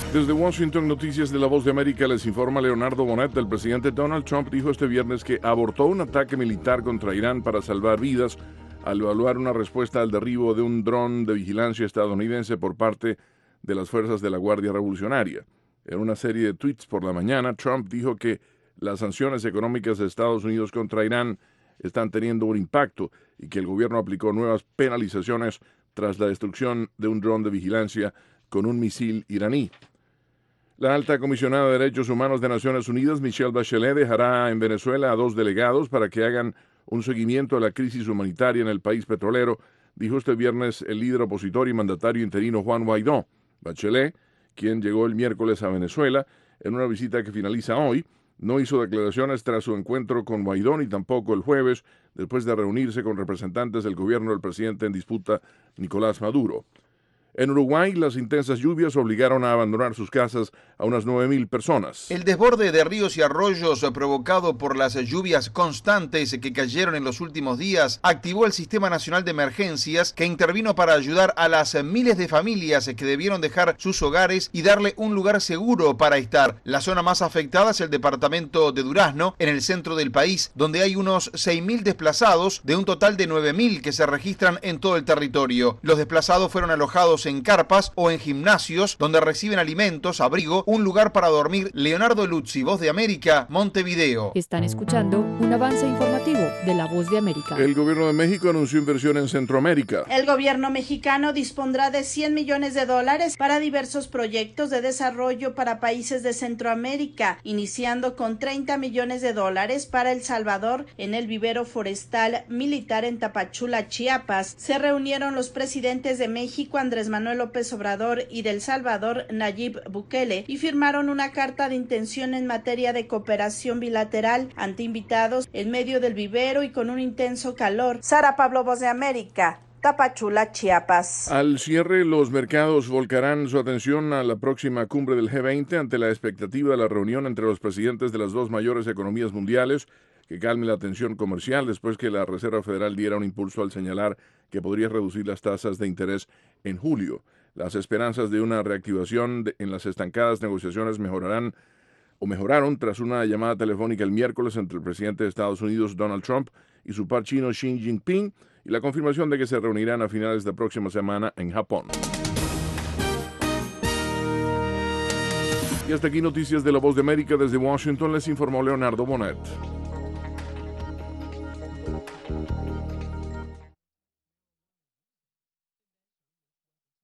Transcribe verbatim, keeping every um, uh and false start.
Desde Washington, Noticias de la Voz de América, les informa Leonardo Bonet. El presidente Donald Trump dijo este viernes que abortó un ataque militar contra Irán para salvar vidas al evaluar una respuesta al derribo de un dron de vigilancia estadounidense por parte de las fuerzas de la Guardia Revolucionaria. En una serie de tweets por la mañana, Trump dijo que las sanciones económicas de Estados Unidos contra Irán están teniendo un impacto y que el gobierno aplicó nuevas penalizaciones tras la destrucción de un dron de vigilancia con un misil iraní. La alta comisionada de Derechos Humanos de Naciones Unidas, Michelle Bachelet, dejará en Venezuela a dos delegados para que hagan un seguimiento a la crisis humanitaria en el país petrolero, dijo este viernes el líder opositor y mandatario interino Juan Guaidó. Bachelet, quien llegó el miércoles a Venezuela en una visita que finaliza hoy, no hizo declaraciones tras su encuentro con Guaidó ni tampoco el jueves, después de reunirse con representantes del gobierno del presidente en disputa, Nicolás Maduro. En Uruguay, las intensas lluvias obligaron a abandonar sus casas a unas nueve mil personas. El desborde de ríos y arroyos provocado por las lluvias constantes que cayeron en los últimos días activó el Sistema Nacional de Emergencias, que intervino para ayudar a las miles de familias que debieron dejar sus hogares y darle un lugar seguro para estar. La zona más afectada es el departamento de Durazno, en el centro del país, donde hay unos seis mil desplazados de un total de nueve mil que se registran en todo el territorio. Los desplazados fueron alojados en carpas o en gimnasios donde reciben alimentos, abrigo, un lugar para dormir. Leonardo Luzzi, Voz de América, Montevideo. Están escuchando un avance informativo de la Voz de América. El gobierno de México anunció inversión en Centroamérica. El gobierno mexicano dispondrá de cien millones de dólares para diversos proyectos de desarrollo para países de Centroamérica, iniciando con treinta millones de dólares para El Salvador en el vivero forestal militar en Tapachula, Chiapas. Se reunieron los presidentes de México, Andrés Manuel Manuel López Obrador, y de El Salvador, Nayib Bukele, y firmaron una carta de intención en materia de cooperación bilateral ante invitados en medio del vivero y con un intenso calor. Sara Pablo, Voz de América, Tapachula, Chiapas. Al cierre, los mercados volcarán su atención a la próxima cumbre del G veinte ante la expectativa de la reunión entre los presidentes de las dos mayores economías mundiales, que calme la tensión comercial después que la Reserva Federal diera un impulso al señalar que podría reducir las tasas de interés en julio. Las esperanzas de una reactivación de, en las estancadas negociaciones mejorarán o mejoraron tras una llamada telefónica el miércoles entre el presidente de Estados Unidos, Donald Trump, y su par chino, Xi Jinping, y la confirmación de que se reunirán a finales de la próxima semana en Japón. Y hasta aquí Noticias de la Voz de América. Desde Washington les informó Leonardo Bonet.